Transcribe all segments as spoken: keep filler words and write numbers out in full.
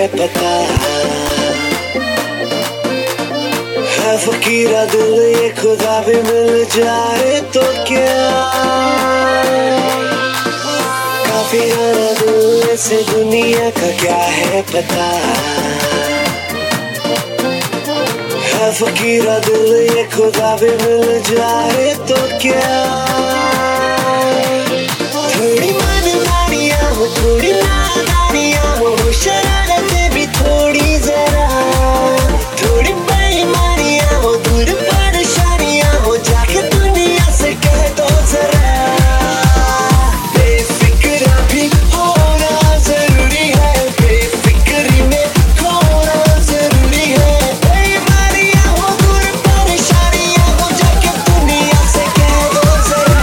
पता है फकीरा दिल ये खुदा भी मिल जाए तो क्या काफी आना दिल से दुनिया का क्या है पता है फकीरा दिल ये खुदा भी मिल जाए तो क्या थोड़ी मनमानियाँ हो थोड़ी नादानियाँ हो शरारतें भी थोड़ी जरा थोड़ी बेईमानियाँ हो दूर परेशानियाँ हो जाके दुनिया से कह दो जरा बेफिक्र भी होना जरूरी है बेफिक्री में खोना जरूरी है बेईमानियाँ हो दूर परेशानियाँ हो जाके दुनिया से कह दो जरा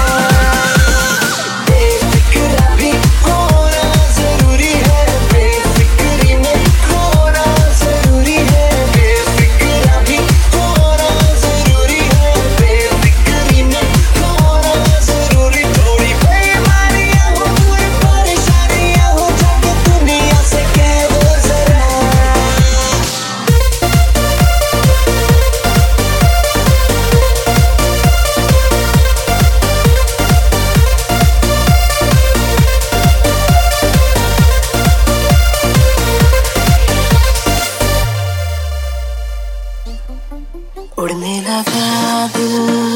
बेफिक्र भी होना जरूरी है बेफिक्री में खोना जरूरी है बेफिक्र भी होना जरूरी है बेफिक्री में खोना जरूरी थोड़ी बेईमानियाँ हो दूर परेशानियाँ हो जाके दुनिया से कह दो जरा उड़ने लगा दिल